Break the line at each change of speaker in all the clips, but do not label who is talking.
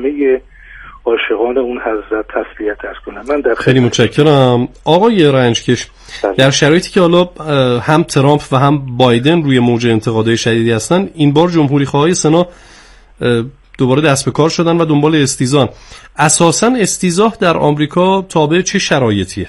همه عاشقان اون حضرت تسلیت عرض کنم. من در
خیلی متشکرم آقای رنجکش. در شرایطی که حالا هم ترامپ و هم بایدن روی موج انتقادهای شدیدی هستن، این بار جمهوری خواهای سنا دوباره دست به کار شدن و دنبال استیضاحن. اساساً استیضاح در آمریکا تابع چه شرایطیه؟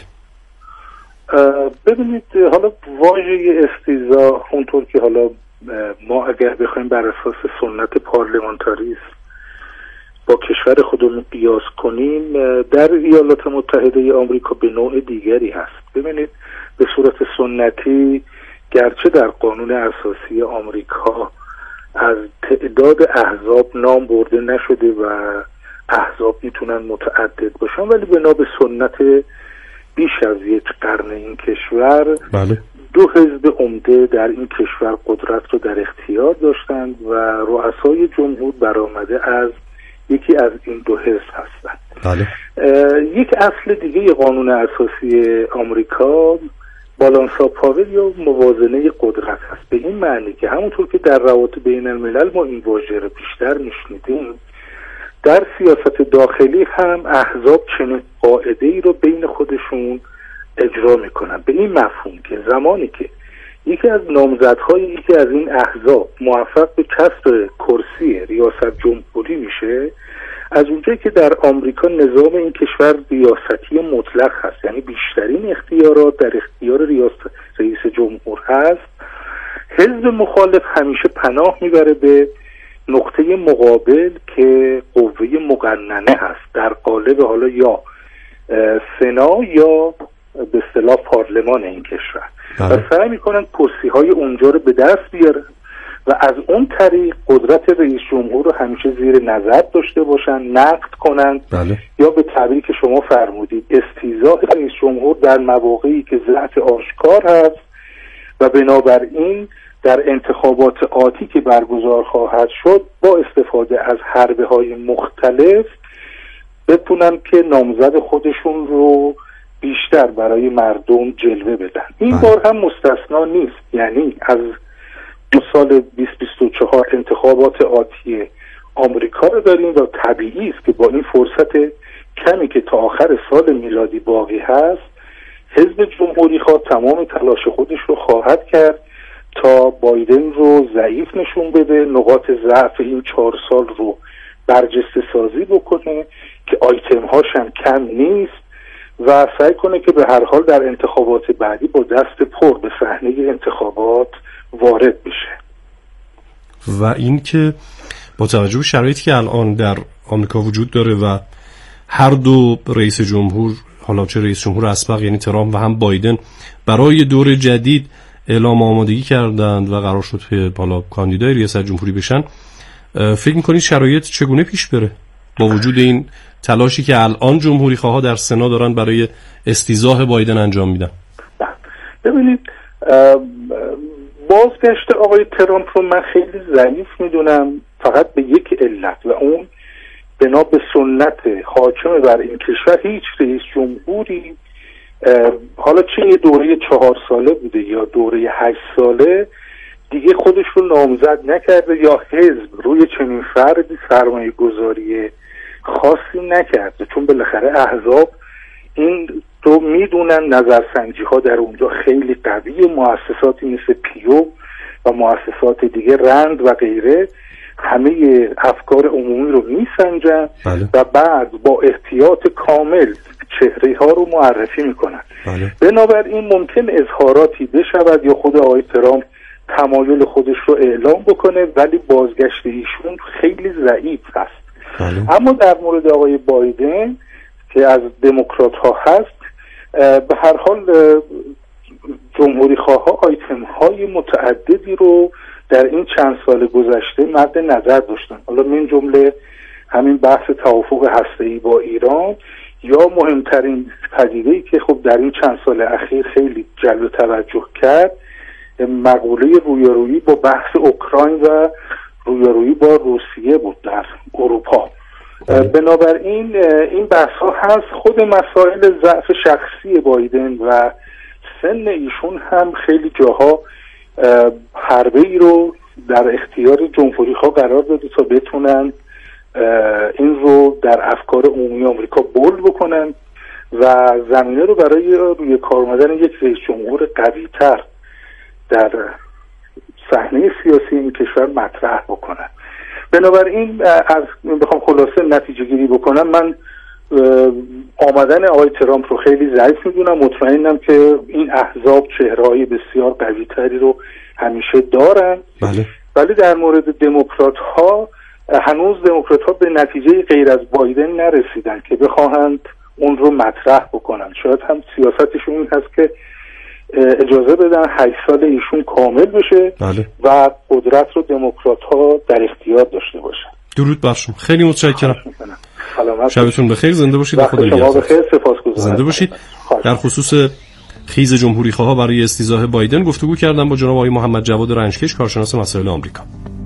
ببینید، حالا واژه استیضاح اونطور که حالا ما اگر بخوایم بر اساس سنت پارلمانتاریسم با کشور خودمون قیاس کنیم، در ایالات متحده آمریکا به نوع دیگری هست. ببینید، به صورت سنتی گرچه در قانون اساسی آمریکا از تعداد احزاب نام برده نشده و احزاب میتونن متعدد باشن، ولی بنا به سنت بیش از یک قرن این کشور
بله.
2 حزب عمده در این کشور قدرت رو در اختیار داشتند و رؤسای جمهور برآمده از یکی از این 2 حزب هستند.
بله.
یک اصل دیگه قانون اساسی آمریکا بالانس آف پاور یا موازنه قدرت هست، به این معنی که همونطور که در روابط بین الملل ما این واژه رو بیشتر میشنیدیم، در سیاست داخلی هم احزاب چنین قاعده‌ای رو بین خودشون اجرا میکنن، به این مفهوم که زمانی که یکی از نامزدهای یکی از این احزاب موفق به کسب کرسی ریاست جمهوری میشه، از اونجایی که در آمریکا نظام این کشور ریاستی مطلق هست، یعنی بیشترین اختیارات در اختیار رئیس جمهور هست، حزب مخالف همیشه پناه میبره به نقطه مقابل که قوه مقننه هست، در قالب حالا یا سنا یا به اصطلاح پارلمان این کشور، و سعی میکنن کرسی‌های اونجا رو به دست بیارن و از اون طریق قدرت رئیس جمهور رو همیشه زیر نظر داشته باشن، نقد کنن.
بله.
یا به تعبیری که شما فرمودید استیضاح رئیس جمهور در مواقعی که ضعف آشکار هست و بنابراین در انتخابات آتی که برگزار خواهد شد با استفاده از حربه‌های مختلف بتونن که نامزد خودشون رو بیشتر برای مردم جلوه بدن. این بار هم مستثنا نیست، یعنی از سال 2024 انتخابات آتی آمریکا رو داریم و طبیعی است که با این فرصت کمی که تا آخر سال میلادی باقی هست، حزب جمهوری خواه تمام تلاش خودش رو خواهد کرد تا بایدن رو ضعیف نشون بده، نقاط ضعف این 4 سال رو برجسته سازی بکنه که آیتم هاش هم کم نیست و سعی کنه که به هر حال در انتخابات بعدی با دست پر به صحنه انتخابات وارد بشه.
و این که با توجه به شرایطی که الان در آمریکا وجود داره و هر دو رئیس جمهور، حالا چه رئیس جمهور اسبق یعنی ترامپ و هم بایدن، برای دور جدید اعلام آمادگی کردند و قرار شد که حالا کاندیدای ریاست جمهوری بشن، فکر می‌کنید شرایط چگونه پیش بره با وجود این تلاشی که الان جمهوری خواها در سنا دارن برای استیضاح بایدن انجام میدن؟
ببینید، بازگشت آقای ترامپ رو من خیلی ضعیف میدونم، فقط به یک علت و اون بنا به سنت حاکم بر این کشور هیچ رئیس جمهوری حالا چه یه دوره 4 ساله بوده یا دوره 8 ساله دیگه خودش رو نامزد نکرده یا حزب روی چنین فردی سرمایه گذاری خاصی نکرده، چون بالاخره احزاب این رو میدونن، نظرسنجی ها در اونجا خیلی قویه، مؤسساتی مثل پیو و مؤسسات دیگه رند و غیره همه افکار عمومی رو میسنجن و بعد با احتیاط کامل چهره ها رو معرفی میکنن. بنابراین ممکن اظهاراتی بشود یا خود آقای ترامپ تمایل خودش رو اعلام بکنه ولی بازگشت ایشون خیلی ضعیف هست. اما در مورد آقای بایدن که از دموکرات ها هست، به هر حال جمهوری خواه ها آیتم های متعددی رو در این چند سال گذشته مد نظر داشتن، حالا من جمله همین بحث توافق هسته‌ای با ایران یا مهمترین پدیده‌ای که خب در این چند سال اخیر خیلی جلب توجه کرد، مقوله رویارویی با بحث اوکراین و رویارویی با روسیه بود در اروپا. بنابراین این بحث ها هست. خود مسائل ضعف شخصی بایدن و سن ایشون هم خیلی جاها حربه ای رو در اختیار جمهوری ها قرار داده تا بتونن این رو در افکار عمومی آمریکا بولد بکنن و زمینه رو برای روی کار آمدن یک رئیس جمهور قوی‌تر در صحنه سیاسی این کشور مطرح بکنن. بنابراین از بخوام خلاصه نتیجه گیری بکنم، من آمدن آقای ترامپ رو خیلی ضعیف میدونم. مطمئنم که این احزاب چهره‌های بسیار قوی‌تری رو همیشه دارن.
بله.
ولی در مورد دموکرات‌ها هنوز دموکرات‌ها به نتیجه غیر از بایدن نرسیدن که بخواهند اون رو مطرح بکنن. شاید هم سیاستشون این هست که اجازه بدن 8 سال ایشون کامل بشه.
بله.
و قدرت رو دموکرات‌ها در اختیار داشته باشن.
درود بر شما، خیلی متشکرم. شبتون بخیر، زنده باشید.
خدا نگهدار.
زنده باشید. در خصوص خیز جمهوری خواه برای استیضاح بایدن گفتگو کردم با جناب آقای محمد جواد رنجکش، کارشناس مسائل آمریکا.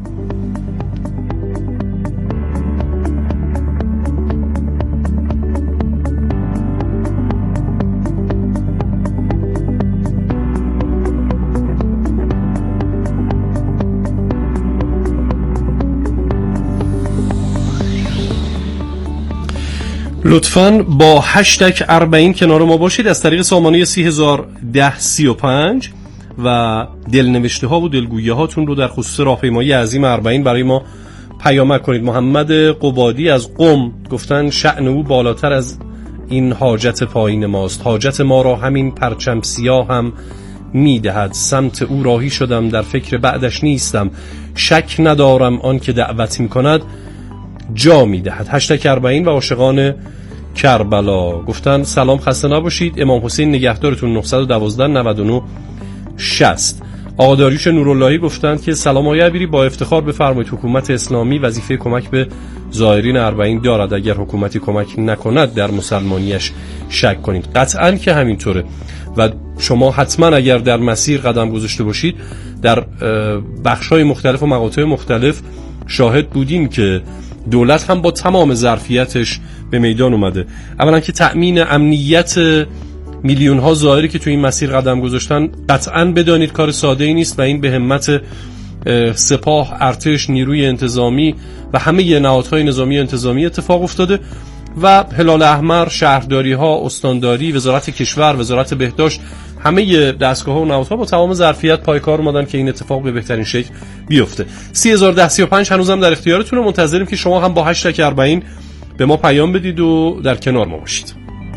لطفاً با هشتگ 40 کنار ما باشید. از طریق سامانه 301035 و دلنوشته ها و دلگویی هاتون رو در خصوص راهپیمایی عظیم 40 برای ما پیامک کنید. محمد قبادی از قم گفتن شأن او بالاتر از این حاجت پایین ماست، حاجت ما را همین پرچم سیاه هم میدهد، سمت او راهی شدم در فکر بعدش نیستم، شک ندارم آن که دعوت میکند جا میدهد. هشتگ 40 و عاشقان کربلا گفتن سلام، خسته نباشید، امام حسین نگهدارتون، 912 99 60. آقا داریوش نوراللهی گفتند که سلام آقای عبیری، با افتخار بفرمایید حکومت اسلامی وظیفه کمک به زائرین 40 دارد، اگر حکومتی کمک نکند در مسلمانیش شک کنید. قطعاً که همینطوره و شما حتما اگر در مسیر قدم گذاشته باشید در بخش‌های مختلف و مقاطع مختلف شاهد بودین که دولت هم با تمام ظرفیتش به میدان اومده. اولا که تأمین امنیت میلیون ها زائری که توی این مسیر قدم گذاشتن قطعاً بدانید کار ساده ای نیست و این به همت سپاه، ارتش، نیروی انتظامی و همه نهادهای نظامی و انتظامی اتفاق افتاده و هلال احمر، شهرداری ها، استانداری، وزارت کشور، وزارت بهداشت، همه دستگاه‌ها و نهادها با تمام ظرفیت پای کار اومدن که این اتفاق به بهترین شکل بیفته. 301035 هنوزم در اختیارتونه. منتظریم که شما هم با هشتگ 40 به ما پیام بدید و در کنار ما باشید.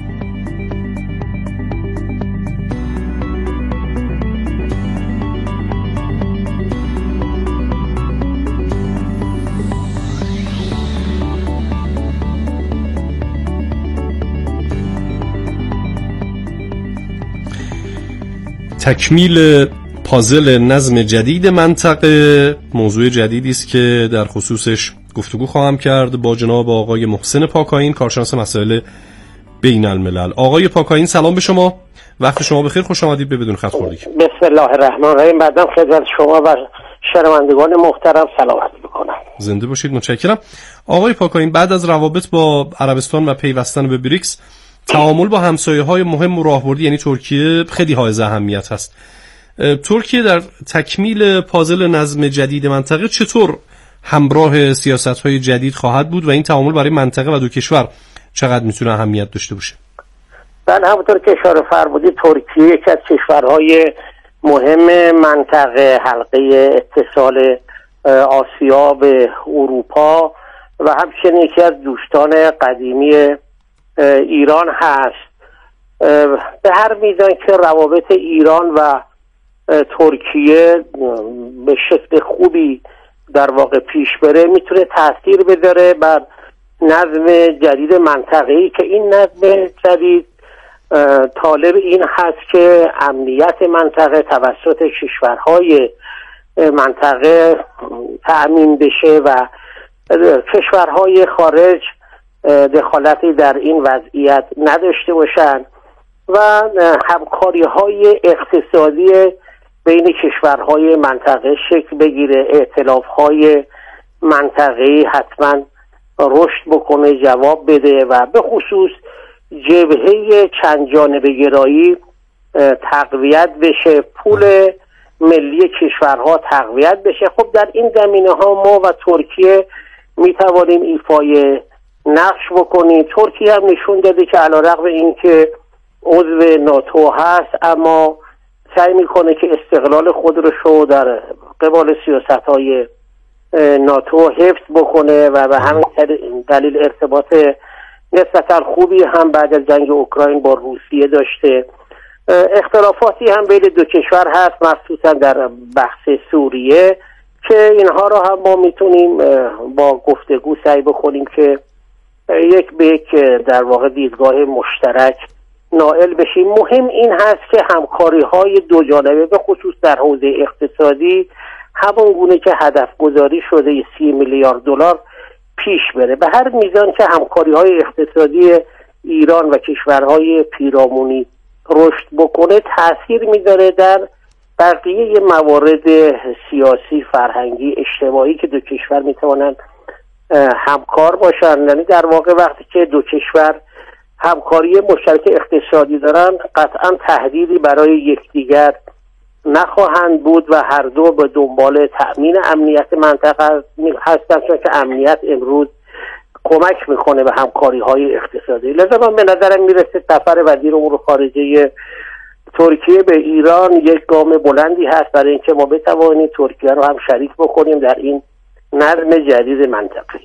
تکمیل پازل نظم جدید منطقه موضوع جدیدی است که در خصوصش گفتگو خواهم کرد با جناب آقای محسن پاکاین، کارشناس مسائل بین الملل. آقای پاکاین سلام به شما، وقت شما بخیر، خوش آمدید به بدون خط خوردگی.
بسم الله الرحمن الرحیم. بعدم خدمت شما و شنوندگان محترم سلامت میکنم.
زنده باشید، متشکرم. آقای پاکاین، بعد از روابط با عربستان و پیوستن به بریکس، تعامل با همسایه‌های مهم و راهبردی یعنی ترکیه خیلی حائز اهمیت هست. ترکیه در تکمیل پازل نظم جدید منطقه چطور همراه سیاست‌های جدید خواهد بود و این تعامل برای منطقه و دو کشور چقدر میتونه اهمیت داشته باشه؟
بله، همونطور که اشاره فرمودید ترکیه یکی از کشورهای مهم منطقه حلقه اتصال آسیا به اروپا و همچنین یکی از دوستان قدیمی ایران هست. به هر میزان که روابط ایران و ترکیه به شکل خوبی در واقع پیش بره میتونه تاثیر بذاره بر نظم جدید منطقه‌ای که این نظم جدید طالب این هست که امنیت منطقه توسط کشورهای منطقه تأمین بشه و کشورهای خارج دخالتی در این وضعیت نداشته باشند و همکاری‌های اقتصادی بین کشورهای منطقه شکل بگیره، ائتلاف‌های منطقه‌ای حتما رشد بکنه، جواب بده و به خصوص جبهه چند جانبه گرایی تقویت بشه، پول ملی کشورها تقویت بشه. خب در این زمینه ها ما و ترکیه می توانیم ایفای نقش بکنیم. ترکیه هم نشون داده که علیرغم اینکه عضو ناتو هست اما سعی میکنه که استقلال خود رو در قبال سیاست‌های ناتو حفظ بکنه و به همین دلیل ارتباط نسبتاً خوبی هم بعد از جنگ اوکراین با روسیه داشته. اختلافاتی هم بین دو کشور هست، مخصوصا در بحث سوریه، که اینها رو هم ما میتونیم با گفتگو سعی بکنیم که یک به یک در واقع دیدگاه مشترک نائل بشیم. مهم این هست که همکاری‌های دو جانبه به خصوص در حوزه اقتصادی همون گونه که هدف گذاری شده 30 میلیارد دلار پیش بره. به هر میزان که همکاری‌های اقتصادی ایران و کشورهای پیرامونی رشد بکنه تأثیر میذاره در بقیه موارد سیاسی، فرهنگی، اجتماعی که دو کشور میتوانند همکار باشن. یعنی در واقع وقتی که دو کشور همکاری مشترک اقتصادی دارن قطعا تهدیدی برای یکدیگر نخواهند بود و هر دو به دنبال تأمین امنیت منطقه هستند، چون که امنیت امروز کمک میکنه به همکاری های اقتصادی. لذا من به نظرم میرسه سفر وزیر امور خارجه ترکیه به ایران یک گام بلندی هست برای اینکه ما بتوانیم ترکیه رو هم شریک بکنیم در این نظم جدید منطقه‌ای.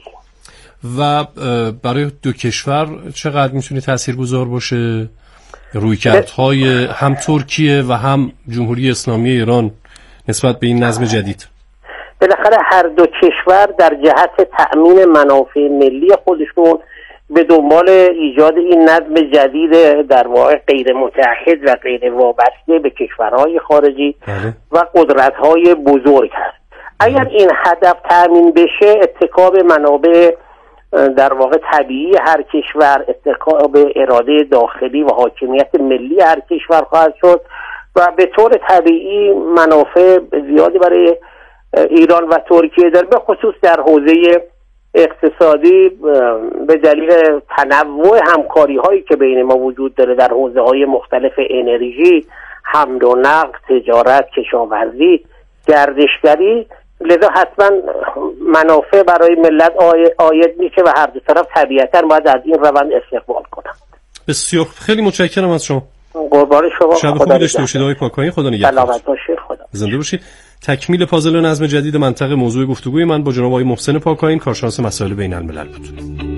و برای دو کشور چقدر میتونه تاثیرگذار باشه رویکردهای هم ترکیه و هم جمهوری اسلامی ایران نسبت به این نظم جدید؟
بالاخره هر دو کشور در جهت تأمین منافع ملی خودشون به دنبال ایجاد این نظم جدید در واقع غیر متحد و غیر وابسته به کشورهای خارجی و قدرت‌های بزرگ هست. اگر این هدف تأمین بشه اتکا به منابع در واقع طبیعی هر کشور، اتکا به اراده داخلی و حاکمیت ملی هر کشور خواهد شد و به طور طبیعی منافع زیادی برای ایران و ترکیه داره، به خصوص در حوزه اقتصادی به دلیل تنوع همکاری هایی که بین ما وجود داره در حوزه های مختلف انرژی، حمل و نقل، تجارت، کشاورزی، گردشگری. لذا حتما منافع برای ملت عاید میشه و هر دو طرف طبیعتا باید از این روند استقبال کنن.
بسیار خیلی متشکرم از شما.
قربان شما.
شب خوبی داشته باشید آقای پاکانی. خدا نگهدار.
سلامت باشید. خدا.
زنده باشید. تکمیل پازل نظم جدید منطقه موضوع گفتگوی من با جناب آقای محسن پاکانی، کارشناس مسائل بین الملل بود.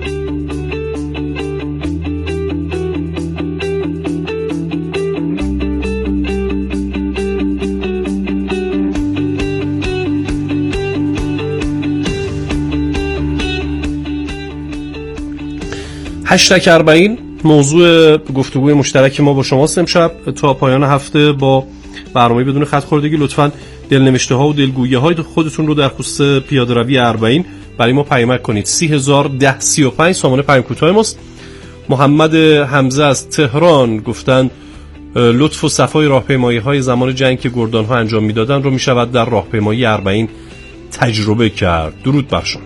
#40 موضوع گفتگوی مشترک ما با شماست امشب تا پایان هفته با برنامه بدون خط خوردگی. لطفاً دلنوشته ها و دلگویی های خودتون رو در خصوص پیاده‌روی اربعین برای ما پیامک کنید. 301035 سامانه پیام کوتاه ماست. محمد حمزه از تهران گفتن لطف و صفای راهپیمایی های زمان جنگ که گردان ها انجام میدادن رو میشود در راهپیمایی اربعین تجربه کرد. درود بر شما.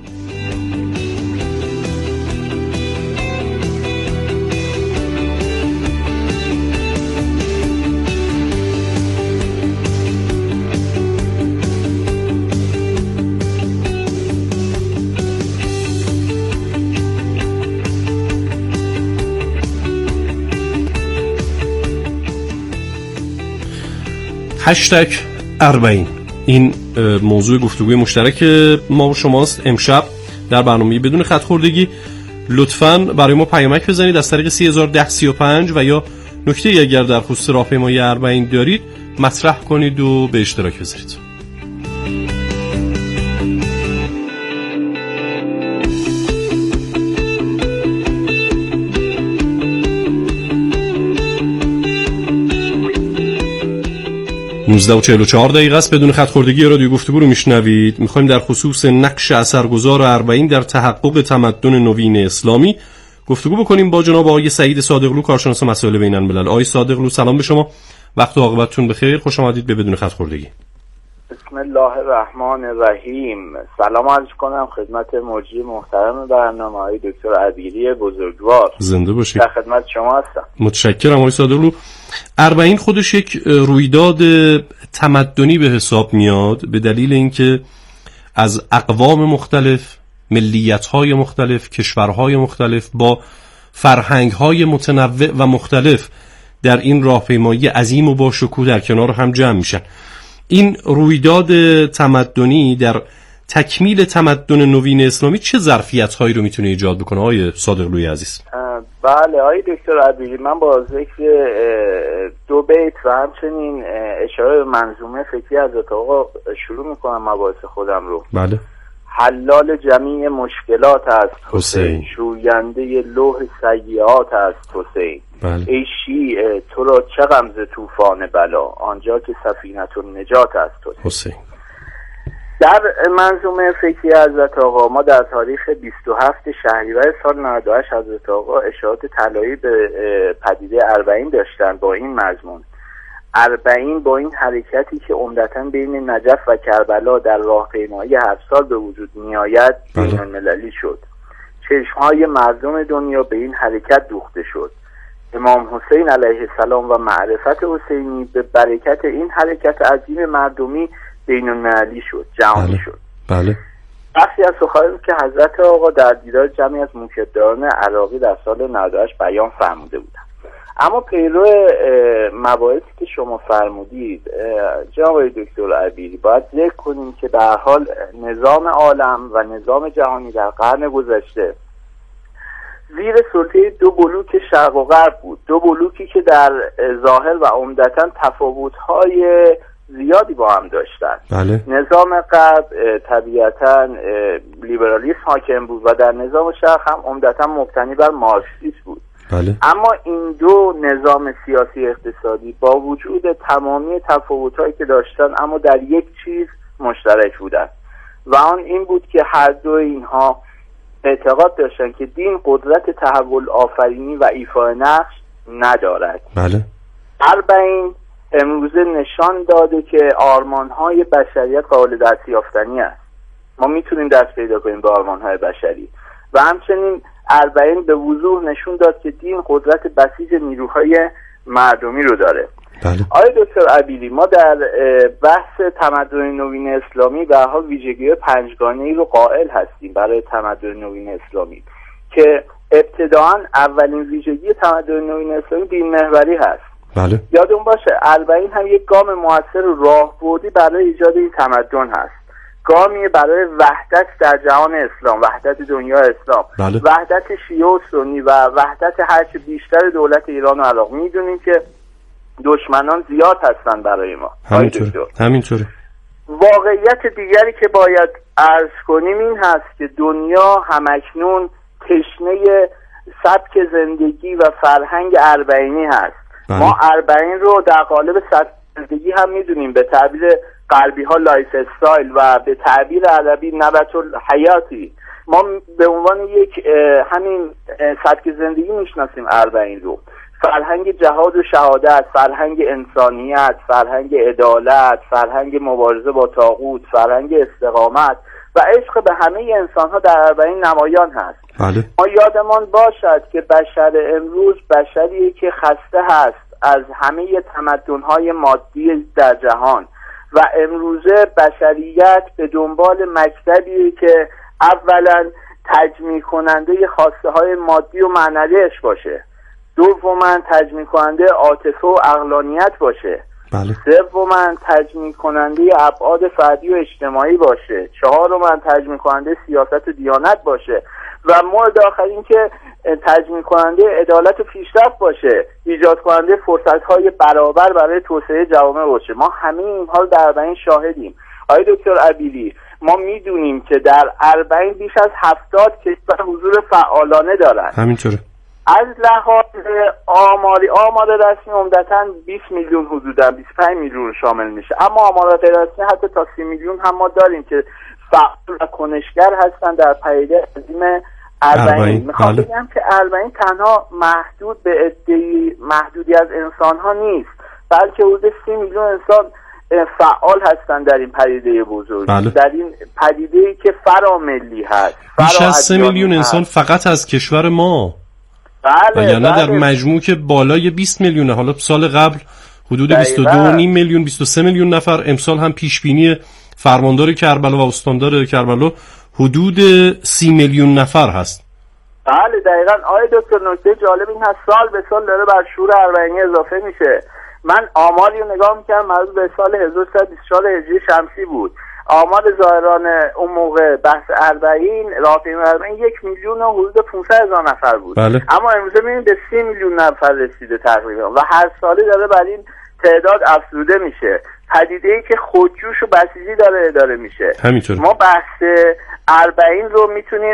#40 این موضوع گفتگوی مشترک ما و شماست امشب در برنامه بدون خط خوردگی. لطفاً برای ما پیامک بزنید از طریق 301035 و یا نکته‌ای اگر در خصوص راهپیمایی اربعین دارید مطرح کنید و به اشتراک بذارید. 19:44 است. بدون خط خوردگی رادیو گفتگو رو میشنوید. میخوایم در خصوص نقش اثرگذار اربعین در تحقق تمدن نوین اسلامی گفتگو بکنیم با جناب آقای سعید صادقلو، کارشناس مسائل بین الملل. آقای صادقلو سلام به شما، وقت و عاقبتتون بخیر، خوش آمدید به بدون خط خوردگی.
بسم الله الرحمن الرحیم. سلام عرض کنم خدمت مجری محترم برنامه های دکتر عبیری بزرگوار.
زنده باشید.
در خدمت شما هستم.
متشکرم آقای صادقلو. اربعین خودش یک رویداد تمدنی به حساب میاد به دلیل اینکه از اقوام مختلف، ملیت‌های مختلف، کشورهای مختلف با فرهنگ‌های متنوع و مختلف در این راهپیمایی عظیم و با شکوه در کنار هم جمع میشن. این رویداد تمدنی در تکمیل تمدن نوین اسلامی چه ظرفیت‌هایی رو میتونه ایجاد بکنه آقای صادقلویی عزیز؟
بله آقای دکتر عبیری، من با ذکر 2 بیت و همچنین اشاره به منظومه فکری حضرت آقا شروع میکنم مباحث خودم رو.
بله.
حلال جمیع مشکلات است حسین، شوینده لوح سیئات است حسین.
بله.
ای شیعه تو را چه غم ز طوفان بلا، آنجا که سفینه النجات است حسین. در منظومه فکری حضرت آقا ما در تاریخ 27 شهریور سال 98 حضرت آقا اشارات طلایی به پدیده اربعین داشتن با این مضمون: اربعین با این حرکتی که عمدتاً بین نجف و کربلا در راهپیمایی 7 سال به وجود میآید بین المللی شد. چشمهای مردم دنیا به این حرکت دوخته شد. امام حسین علیه السلام و معرفت حسینی به برکت این حرکت عظیم مردمی بین المللی شد، جهانی شد.
بله.
بخشی از سخنرانی که حضرت آقا در دیدار جمعی از موکدان عراقی در سال 98 بیان فرموده بودند. اما پیرو مباحثی که شما فرمودید جناب دکتر عبیری باید ذکر کنیم که در حال نظام عالم و نظام جهانی در قرن گذشته زیر سلطه 2 بلوک شرق و غرب بود، 2 بلوکی که در ظاهر و عمدتاً تفاوت‌های زیادی با هم داشتن.
بله.
نظام غرب طبیعتاً لیبرالیسم حاکم بود و در نظام شرق هم عمدتاً مبتنی بر مارکسیسم بود.
بله.
اما این 2 نظام سیاسی اقتصادی با وجود تمامی تفاوت‌هایی که داشتن اما در یک چیز مشترک بودند و آن این بود که هر 2 اینها اعتقاد داشتن که دین قدرت تحول آفرینی و ایفای نقش ندارد.
بله.
اربعین امروزه نشان داده که آرمان‌های بشریت قابل دستیافتنی است. ما میتونیم دست پیدا کنیم به آرمان‌های بشری و همچنین اربعین به وضوح نشون داد که دین قدرت بسیج نیروهای مردمی رو داره.
بله.
آقای دکتر عبیری، ما در بحث تمدن نوین اسلامی به حال ویژگی 5گانه‌ای رو قائل هستیم برای تمدن نوین اسلامی که ابتداعاً اولین ویژگی تمدن نوین اسلامی دین محوری هست.
بله.
یادون باشه اربعین هم یک گام موثر و راهبردی برای ایجاد این تمدن هست، گامی برای وحدت در جهان اسلام، وحدت دنیا اسلام.
بله.
وحدت شیعه و سنی و وحدت هرچه بیشتر دولت ایران و عراق. میدونیم که دشمنان زیاد هستن برای ما.
همینطوره.
واقعیت دیگری که باید عرض کنیم این هست که دنیا همکنون تشنه سبک زندگی و فرهنگ اربعینی هست.
بله.
ما اربعین رو در قالب سبک زندگی هم میدونیم، به تعبیر غربی ها لایف استایل و به تعبیر عربی نبات الحیاتی. ما به عنوان یک همین سبک زندگی میشناسیم اربعین رو. فرهنگ جهاد و شهادت، فرهنگ انسانیت، فرهنگ عدالت، فرهنگ مبارزه با طاغوت، فرهنگ استقامت و عشق به همه انسان‌ها در اربعین نمایان هست.
بله.
ما یادمان باشد که بشر امروز بشریه که خسته هست از همه تمدن‌های مادی در جهان و امروزه بشریت به دنبال مکتبی که اولا تجمیع کننده خواسته های مادی و معنویش باشه، دوما تجمیع کننده عاطفه و عقلانیت باشه،
بله.
سوما تجمیع کننده ابعاد فردی و اجتماعی باشه، چهارما تجمیع کننده سیاست و دیانت باشه و مورد آخر این که تجمیع کننده عدالت و پیشرفت باشه، ایجاد کننده فرصت‌های برابر برای توسعه جوامع باشه. ما همه اینها رو در اربعین شاهدیم. آقای دکتر عبیری، ما میدونیم که در اربعین بیش از 70 کشور حضور فعالانه دارند.
همینطوره.
از لحاظ آمار رسمی عمدتاً 20 میلیون حدوداً 25 میلیون شامل میشه، اما آمار غیر رسمی حتی تا 30 میلیون هم ما داریم که فعال و کنشگر هستن در پدیده عظیم اربعین. میخوام بگم که اربعین تنها محدود به عده‌ای محدودی از انسان‌ها نیست، بلکه حدود 30 میلیون انسان فعال هستن در این پدیده بزرگ.
بله.
در این پدیده‌ای که فراملی هست.
بیش از 3 میلیون انسان فقط از کشور ما.
بله.
یعنی در مجموع که بالای 20 میلیونه. حالا سال قبل حدود 22.5 میلیون 23 میلیون نفر، امسال هم پیش بینی فرماندار کربلا و استاندار کربلا حدود 30 میلیون نفر هست.
بله دقیقاً آقای دکتر، نکته جالب این هست سال به سال داره بر شور اربعینی اضافه میشه. من آماری رو نگاه میکنم مربوط به سال 1324 هجری شمسی بود. آمار ظاهران اون موقع بحث اربعین راهپیمای اربعین 1,000,000 و حدود 500,000 نفر بود.
بله.
اما امروز میبینیم به 30 میلیون نفر رسیده تقریبا و هر ساله داره بر این تعداد افزوده میشه. پدیده‌ای که خودجوش و بسیجی داره اداره میشه.
همینطور.
ما بحث اربعین رو میتونیم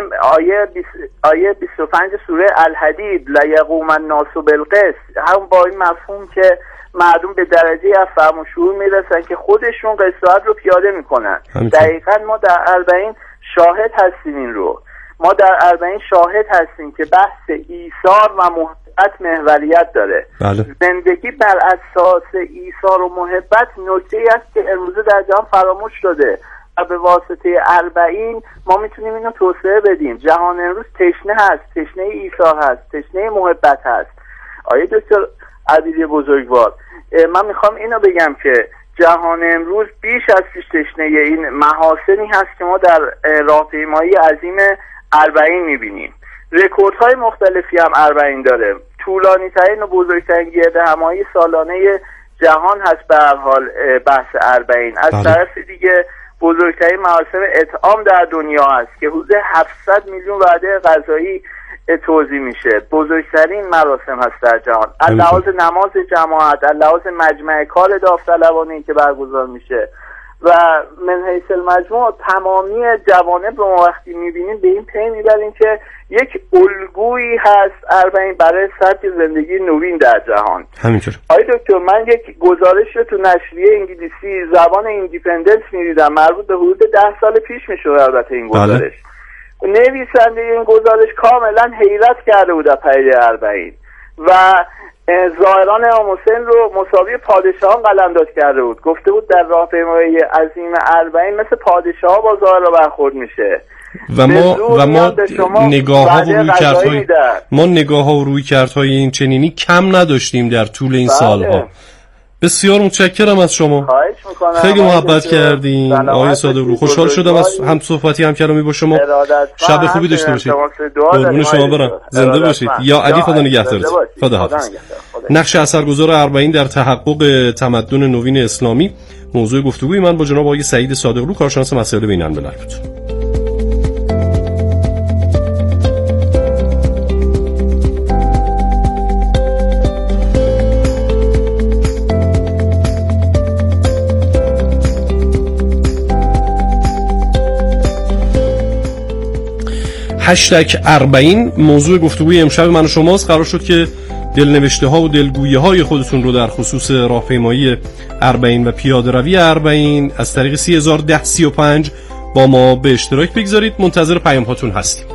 آیه 25 سوره الحدید لیقوم الناس بالقسط، هم با این مفهوم که مردم به درجه از فهم و شعور میرسن که خودشون قساوت رو پیاده میکنن. دقیقاً ما در اربعین شاهد هستیم این رو. ما در اربعین شاهد هستیم که بحث ایثار و محبت محوریت داره.
بله.
زندگی بر اساس ایثار و محبت نکته‌ای است که امروزه در جهان فراموش شده و به واسطه اربعین ما میتونیم اینو توسعه بدیم. جهان امروز تشنه هست، تشنه ایثار هست، تشنه محبت هست. آیه دکتر عبیدی بزرگوار، من میخوام اینو بگم که جهان امروز بیش از پیش تشنه این محاسنی هست که ما در راهپیمایی عظیم اربعین میبینیم. رکوردهای مختلفی هم اربعین داره. طولانی ترین و بزرگترین گردهمایی سالانه جهان هست به هر حال بحث اربعین. از طرف دیگه بزرگترین مراسم اطعام در دنیا هست که حدود 700 میلیون وعده غذایی توزیع میشه. بزرگترین مراسم هست در جهان. از لحاظ نماز جماعت، از لحاظ مجمع کار داوطلبانه که برگزار میشه و من حیث المجموع تمامی جوانب رو ما وقتی میبینیم به این پی میبریم که یک الگویی هست اربعین برای سبک زندگی نوین در جهان.
همینطور.
آقای دکتر، من یک گزارش رو تو نشریه انگلیسی زبان ایندیپندنس میدیدم، مربوط به حدود 10 سال پیش میشه البته این گزارش. نویسنده این گزارش کاملا حیرت کرده بود از پدیده اربعین و ظاهران امام حسین رو مساوی پادشاهان قلمداد کرده بود. گفته بود در راهپیمایی عظیم اربعین مثل پادشاه با ظاهرا برخورد میشه
و ما نگاه ها و رویکردهای این چنینی کم نداشتیم در طول این سالها. بسیار متشکرم از شما. خیلی محبت کردین آقای صادقلو. خوشحال شدم از هم صحبتی هم کلامی با شما. شب خوبی داشته باشید. قربون شما برم. زنده باشید. یا علی خدا نگهدارت. خدا حافظ. نقش اثرگذار اربعین در تحقق تمدن نوین اسلامی موضوع گفتگوی من با جناب آقای سعید صادقلو، کارشناس مسائل بین الملل بود. هشتگ اربعین موضوع گفتگوی امشب من و شماست. قرار شد که دلنوشته ها و دلگویی های خودتون رو در خصوص راهپیمایی اربعین و پیاده روی اربعین از طریق 301035 با ما به اشتراک بگذارید. منتظر پیام هاتون هستیم.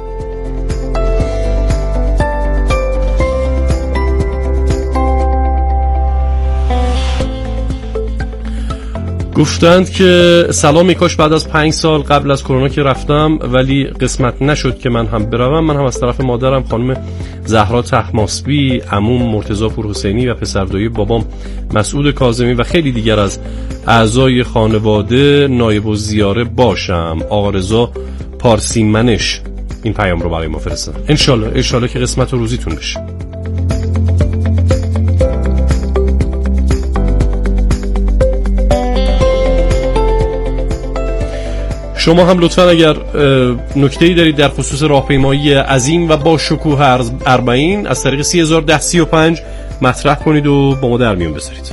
گفتند که سلامی، کاش بعد از 5 سال قبل از کرونا که رفتم ولی قسمت نشد که من هم بروم. من هم از طرف مادرم خانم زهرا طهماسبی، عموم مرتضی پورحسینی و پسردایی بابام مسعود کاظمی و خیلی دیگر از اعضای خانواده نایب الزیاره باشم. آقا رضا پارسی منش این پیام رو برای ما فرستادن. انشالله که قسمت و روزیتون بشه. شما هم لطفا اگر نکته‌ای دارید در خصوص راهپیمایی عظیم و با شکوه اربعین از طریق 301035 مطرح کنید و با ما در میون بذارید.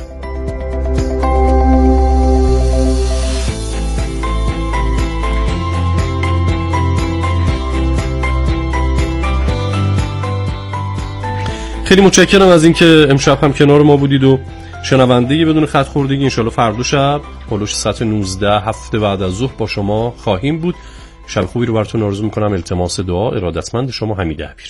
خیلی متشکرم از اینکه امشب هم کنار ما بودید و شنونده بدون خط خوردگی. انشالله فردا شب هلوش ساعت 19 هفته بعد از ظهر با شما خواهیم بود. شب خوبی رو براتون آرزو میکنم. التماس دعا ارادتمند شما حمید عبیری.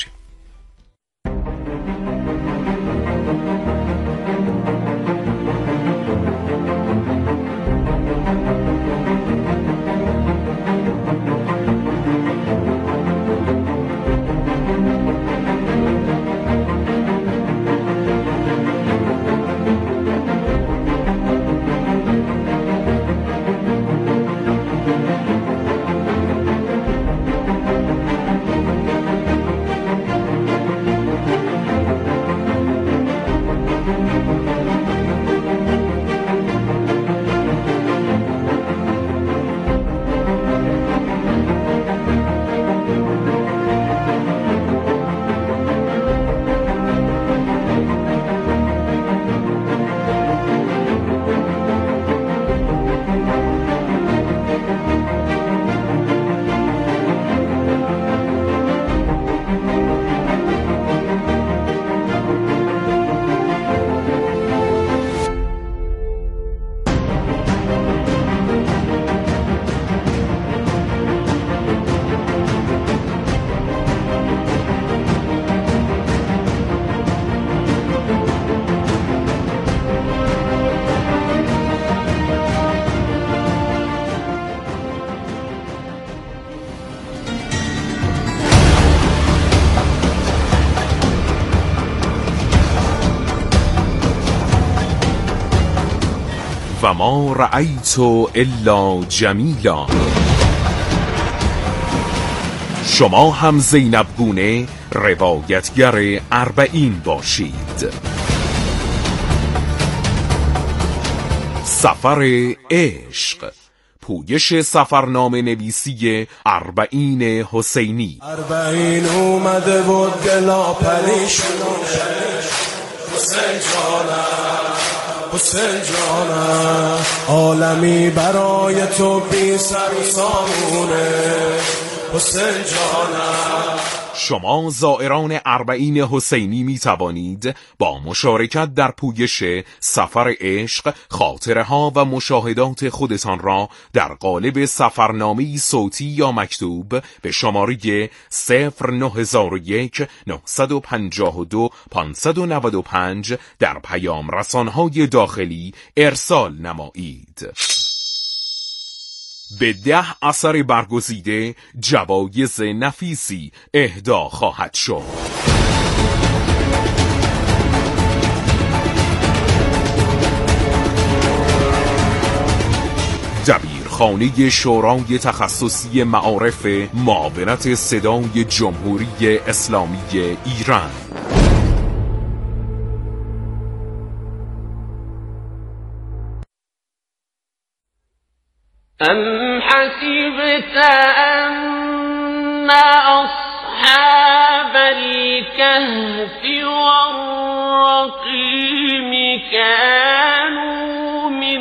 و ما رأیت الا جمیلا. شما هم زینب گونه روایتگر 40 باشید. سفر عشق، پویش سفرنامه نویسی 40 حسینی.
40 اومده بود دلا پریشونه، حسین جانم حسین جانم، عالمی برای تو بی سر و سامونه، حسین جانم.
شما زائران 40 حسینی می توانید با مشارکت در پویش سفر عشق خاطره ها و مشاهدات خودتان را در قالب سفرنامه‌ای صوتی یا مکتوب به شماره 0901952 595 در پیام رسانهای داخلی ارسال نمایید. به 10 اثر برگزیده جوایز نفیسی اهدا خواهد شد. دبیرخانه شورای تخصصی معارف معاونت صدای جمهوری اسلامی ایران.
أم حسبت أن أصحاب الكهف والرقيم كانوا من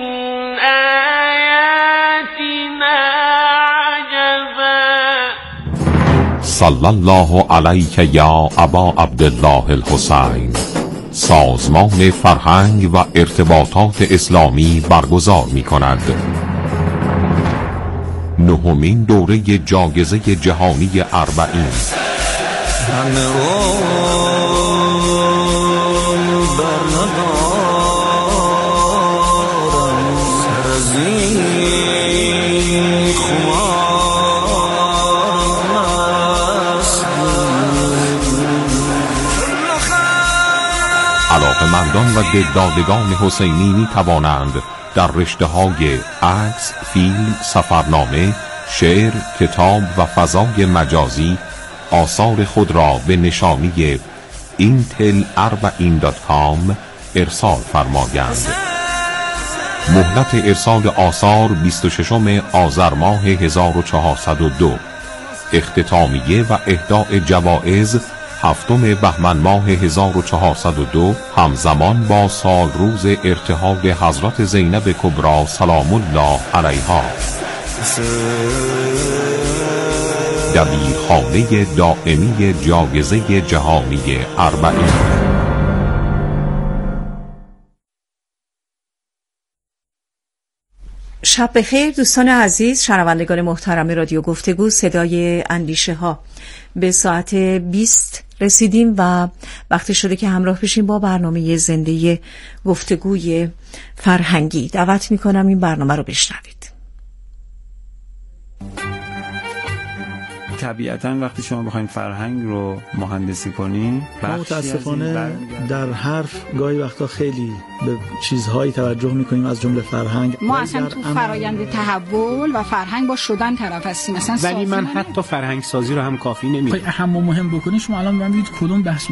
آياتنا عجبا.
صلی الله علیک یا ابا عبدالله الحسین. سازمان فرهنگ و ارتباطات اسلامی برگزار می‌کند 9مین دوره جایزه جهانی 40. علاقه‌مندان و دلدادگان حسینی می توانند در رشته‌های عکس، فیلم، سفرنامه، شعر، کتاب و فضای مجازی آثار خود را به نشانی intel40.com ارسال فرمایند. مهلت ارسال آثار 26 آذر ماه 1402. اختتامیه و اهداء جوایز 7 بهمن ماه 1402 همزمان با سال روز ارتحال حضرت زینب کبری سلام الله علیها. دبیرخانه دائمی جایزه جهانی 40.
شب بخیر دوستان عزیز، شنوندگان محترم رادیو گفتگو صدای اندیشه ها. به ساعت 20 رسیدیم و وقتی شده که همراه بشیم با برنامه زنده گفتگوی فرهنگی. دعوت میکنم این برنامه رو بشنوید.
طبیعتاً وقتی شما بخواید فرهنگ رو مهندسی کنین،
متاسفانه در حرف گاهی وقتا خیلی به چیزهایی توجه میکنیم از جمله فرهنگ.
ما اصلا تو فرایند تحول و فرهنگ با شدن طرف هستیم، مثلا
ولی من حتی فرهنگ سازی رو هم کافی نمیدونم.
اهم و مهم بکنید شما الان ببینید کدوم بحث